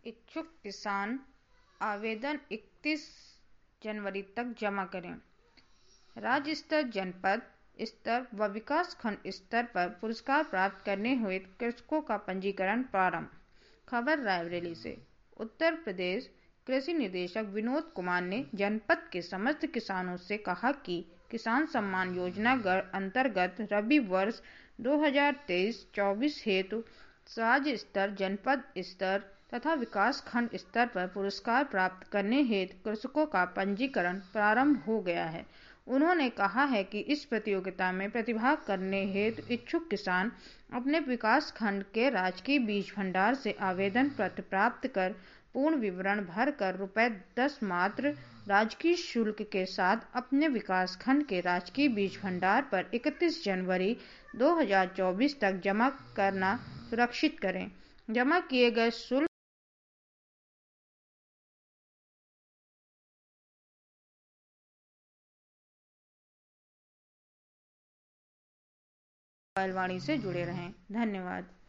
इच्छुक किसान आवेदन 31 जनवरी तक जमा करें। राज्य स्तर, जनपद स्तर व विकास खंड स्तर पर पुरस्कार प्राप्त करने हुए कृषकों का पंजीकरण प्रारंभ। खबर रायबरेली से। उत्तर प्रदेश कृषि निदेशक विनोद कुमार ने जनपद के समस्त किसानों से कहा कि किसान सम्मान योजना अंतर्गत रबी वर्ष 2023-24 हेतु राज्य स्तर, जनपद स्तर तथा विकास खंड स्तर पर पुरस्कार प्राप्त करने हेतु कृषकों का पंजीकरण प्रारंभ हो गया है। उन्होंने कहा है कि इस प्रतियोगिता में प्रतिभाग करने हेतु इच्छुक किसान अपने विकास खंड के राजकीय बीज भंडार से आवेदन पत्र प्राप्त कर पूर्ण विवरण भरकर ₹10 मात्र राजकीय शुल्क के साथ अपने विकास खंड के राजकीय बीज भंडार पर 31 जनवरी 2024 तक जमा करना सुरक्षित करें। जमा किए गए शुल्क मोबाइल वाणी से जुड़े रहें। धन्यवाद।